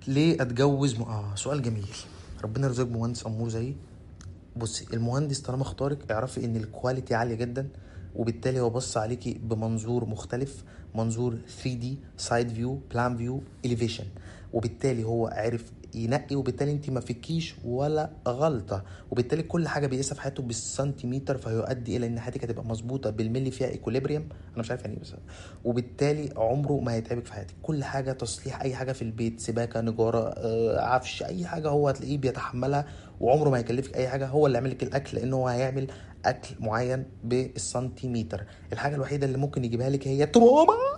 ليه اتجوز سؤال جميل. ربنا يرزقك بمهندس امور زيي. بصي، المهندس طالما اختارك اعرفي ان الكواليتي عاليه جدا، وبالتالي هو بص عليكي بمنظور مختلف، منظور 3D سايد فيو بلان فيو اليفيشن. وبالتالي هو عرف ينقي، وبالتالي انت ما فيكيش ولا غلطه، وبالتالي كل حاجه بيقيسها في حياته بالسنتيمتر، فيؤدي الى ان حياتك هتبقى مظبوطه بالملي، فيها ايكوليبريم. انا مش عارف يعني ايه بس. وبالتالي عمره ما هيتعبك في حياتك. كل حاجه تصليح، اي حاجه في البيت، سباكه، نجاره، عفش، اي حاجه هو هتلاقيه بيتحملها، وعمره ما هيكلفك اي حاجه. هو اللي يعمل لك الاكل، لانه هو هيعمل اكل معين بالسنتيمتر. الحاجه الوحيده اللي ممكن يجيبها لك هي تروما.